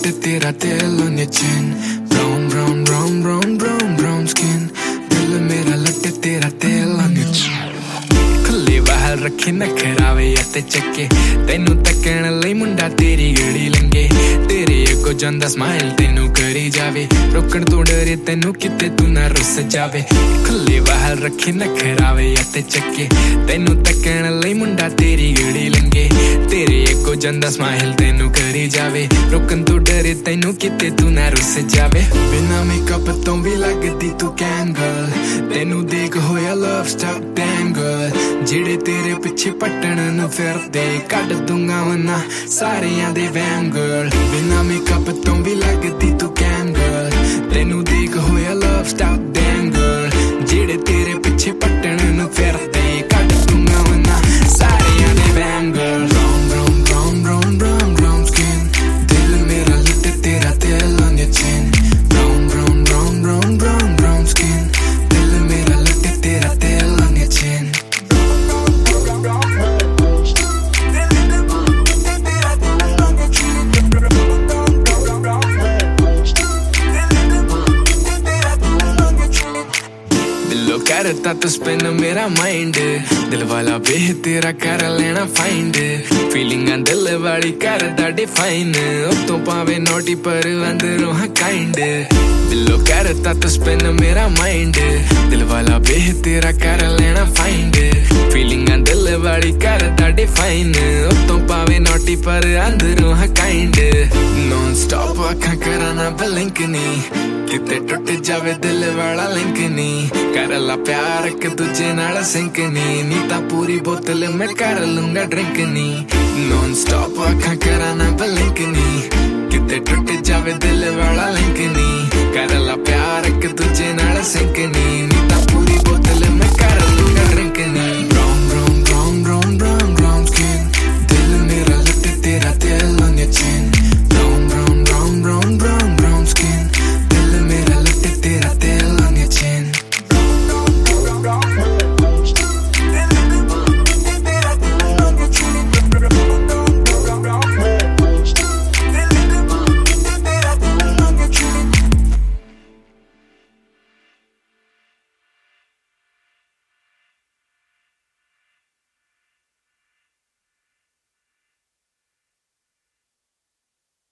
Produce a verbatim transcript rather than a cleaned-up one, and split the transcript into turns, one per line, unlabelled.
लुट तेरा दिल on your chin, brown brown brown brown brown brown skin, दिल मेरा लुट तेरा दिल on your chin। खुले बाहर रखे नखरावे अते चक्के तेनू तकण लई मुंडा तेरी गड़ी लंगे तेरे अगो जांदा स्माइल तेनू करी जावे रोकण तो डरे तेनू किते तू ना रुस जावे खुले बाहर रखे नखरावे अते चक्के तेनू तकण लई मुंडा तेरी गड़ी लंगे तेरे अगो जांदा स्माइल तेनू करी जावे रोकण तो डरे तेनू किते तू ना रुस जावे बिना मेकअप तो भी लगदी तू कैन गर्ल तेनू देख होया लव स्टक डैम गर्ल ਜਿਹੜੇ तेरे पिछे पट्टण ਨੂੰ ਫਿਰਦੇ ਕੱਢ ਦੂੰਗਾ ਵਨਾ ਸਾਰਿਆਂ ਦੇ ਵੈਮ ਗਰਲ ਬਿਨਾ ਮੇਕਅਪ ਤੋਂ ਵੀ ਲੱਗਦੀ ਤੂੰ ਕੈਮ ਗਰਲ ਤੈਨੂੰ ਦੇਖ ਹੋਇਆ ਲਵ ਸਟਾਪ ਡੈਮ ਗਰਲ ਜਿਹੜੇ ਤੇਰੇ ਪਿੱਛੇ ਪੱਟਣ ਨੂੰ ਫਿਰਦੇ ਕੱਢ ਦੂੰਗਾ ਵਨਾ ਸਾਰਿਆਂ ਦੇ ਵੈਮ girl brown brown brown brown brown brown skin ਦਿਲ ਮੇਰਾ ਲੁੱਟ ਤੇਰਾ ਦਿਲ on your chin brown brown brown brown brown brown skin ਦਿਲ ਮੇਰਾ ਲੁੱਟ ਤੇਰਾ ਦਿਲ on your chin करता तो स्पिन मेरा माइंड दिल वाला बेह तेरा कर लेना फाइंड फीलिंगा दिल वाली करदा डिफाइन तो पावे नोटी पर अंदरों हाँ काइंड दिलो करता तो स्पिन मेरा माइंड दिल वाला बेह तेरा कर लेना फाइंड फीलिंगा दिल वाली करदा डिफाइन तो पावे नोटी पर अंदरों हाँ काइंड नॉन स्टॉप अखा कराना ब्लिंक नी किते टुट जावे दिल वाला लिंक नी कर ला प्यार एक दूजे नाल सिंक नी नी ता पूरी बोतल मैं कर लूंगा ड्रिंक नी नॉन स्टॉप अखा कराना ब्लिंक नी किते टुट जावे दिल वाला लिंक नी